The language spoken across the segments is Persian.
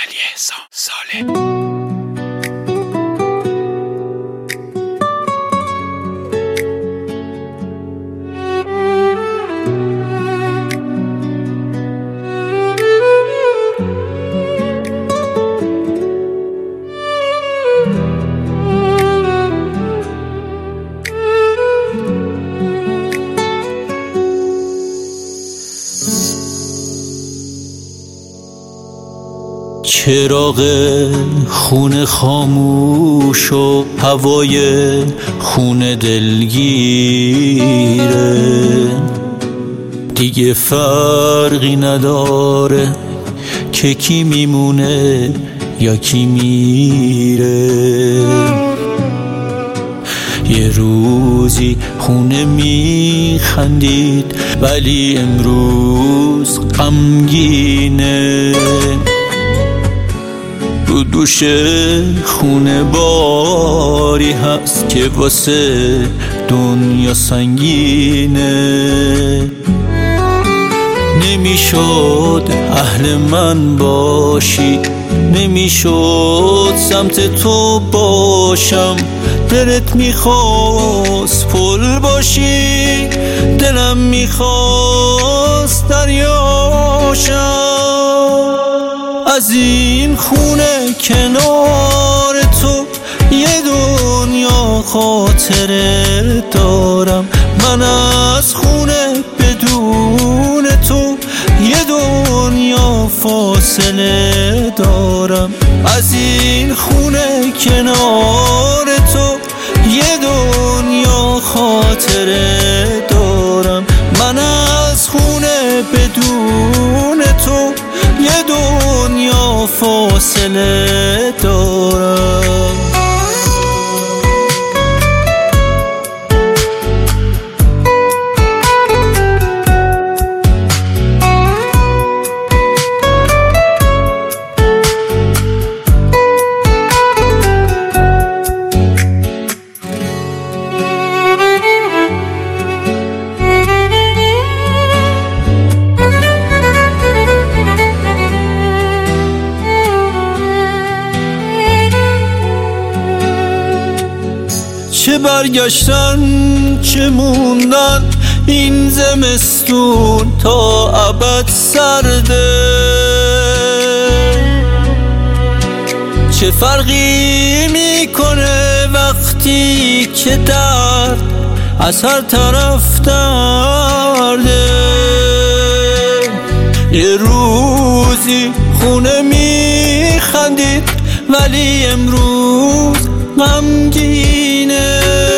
علی احسان صالح. چراغ خونه خاموش و هوای خونه دلگیره، دیگه فرقی نداره که کی میمونه یا کی میره. یه روزی خونه میخندید ولی امروز غمگینه، رو دوش خونه باری هست که واسه دنیا سنگینه. نمیشد اهل من باشی، نمیشد سمت تو باشم، دلت میخواست پل باشی، دلم میخواست دریاشم. از این خونه کنار تو یه دنیا خاطره دارم، من از خونه بدون تو یه دنیا فاصله دارم. از این خونه کنار تو یه دنیا خاطره دارم، من از خونه بدون تو یه دنیا فاصله دارم. چه برگشتن چه موندن این زمستون تا ابد سرده، چه فرقی میکنه وقتی که درد از هر طرف درده. یه روزی خونه میخندید ولی امروز غمگینه،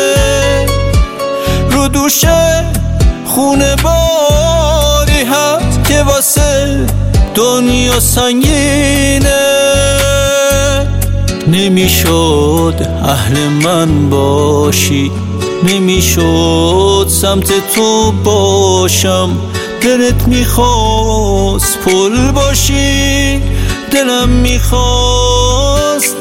رو دوشه خونه باری هست که واسه دنیا سنگینه. نمیشد اهل من باشی، نمیشد سمت تو باشم، دلت میخواست پل باشی، دلم میخواست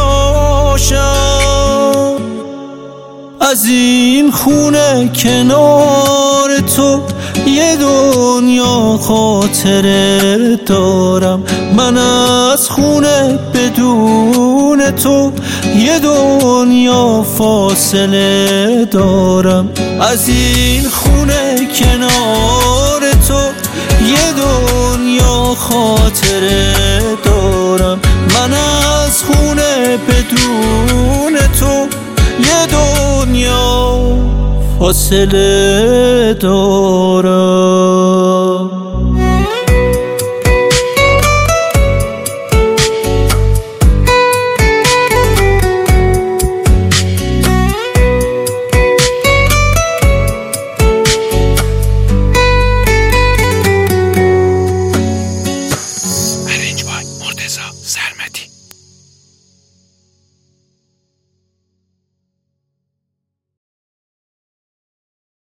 دریاشم. از این خونه کنار تو یه دنیا خاطره دارم، من از خونه بدون تو یه دنیا فاصله دارم. از این خونه کنار تو یه دنیا خاطره دارم، من از خونه بدون تو یه دنیا فاصله دارم.